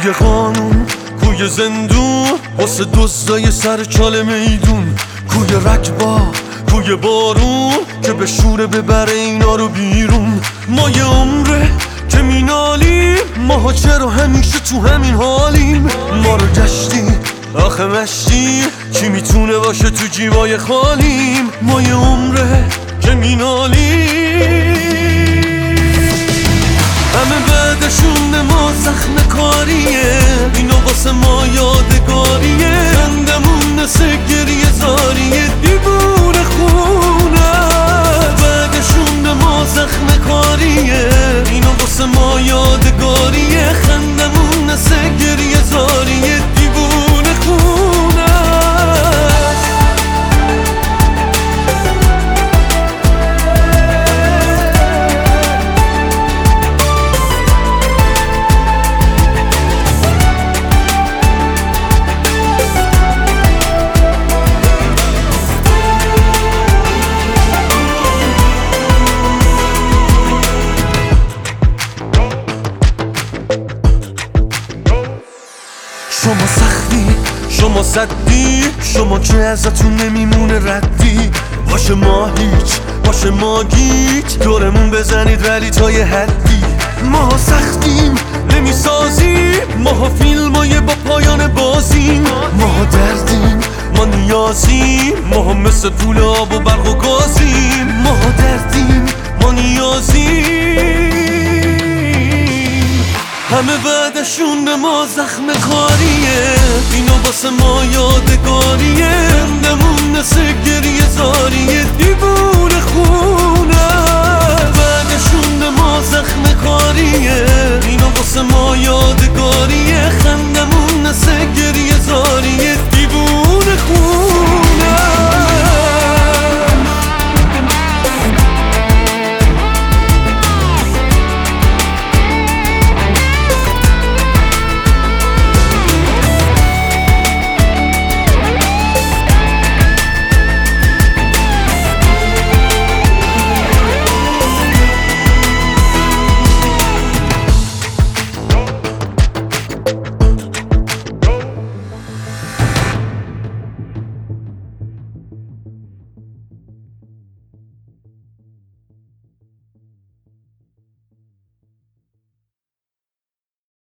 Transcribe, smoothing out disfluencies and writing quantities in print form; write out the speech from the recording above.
کوی قانون، کوی زندون، واسه دزدای سر چال میدون، کوی رگبار، کوی بارون که به شوره ببره اینا رو بیرون. ما یه عمره که مینالیم، ماها چرا همیشه تو همین حالیم؟ ما رو گشتیم آخه مشتی، کی میتونه باشه تو جیبای خالیم؟ ما یه عمره که مینالیم، همه بعدشون ما زخم کاریه، اینو واسه ما یادگاریه، خندمون نسه گریه زاریه، دیوونه خونه. بعدشون ما زخم کاریه، اینو واسه ما یادگاریه، خندمون نسه گریه زاریه، دیوونه خونه. شما سختی، شما صدی، شما که ازتون نمیمونه ردی. باشه ما هیچ، باشه ما گیج، دورمون بزنید ولی تا یه حدی. ما سختیم نمیسازیم، ما فیلمای با پایان بازیم. ما دردیم، ما نیازیم، ما مثل پول آب و برق و گازیم. ما دردیم، ما نیازیم، همه بعدشون به ما زخم کاریه، اینو واسه ما یادگاریه، خندمون نسه گریه زاریه، دیوونه خونه. بعدشون به ما زخم کاریه، اینو واسه ما یادگاریه.